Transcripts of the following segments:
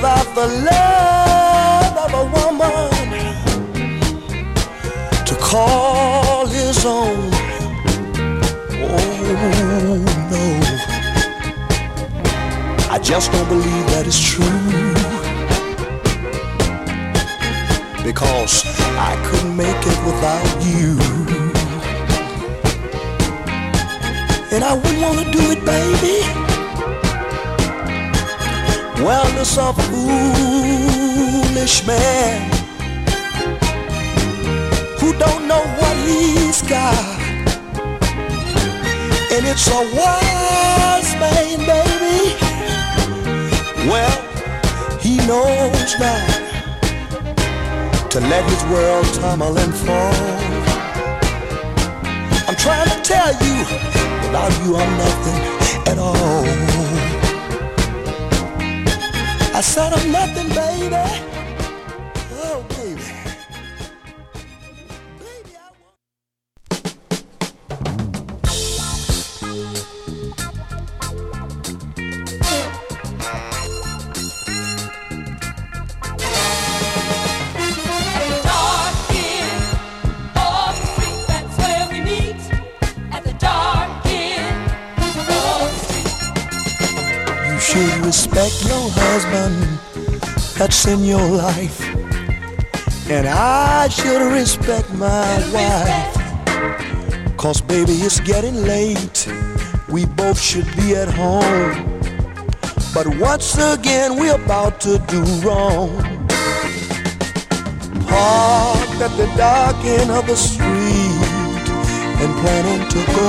without the love of a woman to call his own. Oh no, I just don't believe that it's true, because I couldn't make it without you, and I wouldn't want to do it, baby. Well, it's a foolish man who don't know what he's got, and it's a wise man, baby. Well, he knows not to let his world tumble and fall. I'm trying to tell you, without you I'm nothing at all. I said I'm nothing, baby. Oh, baby. Baby, I want... Respect your husband that's in your life, and I should respect my wife, 'cause baby it's getting late, we both should be at home. But once again we're about to do wrong. Parked at the dark end of the street and planning to go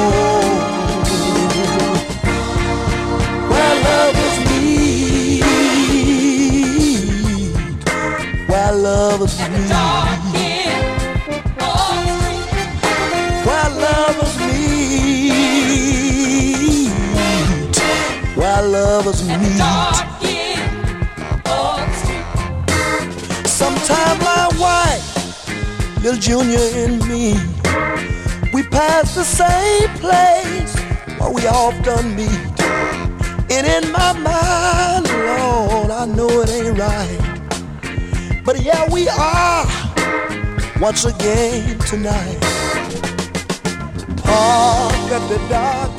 where lovers meet, where lovers meet, where lovers meet, where lovers meet. Sometime my wife, little Junior and me, we pass the same place where we often meet. And in my mind, Lord, I know it ain't right, but yeah, we are once again tonight. Parked at the dark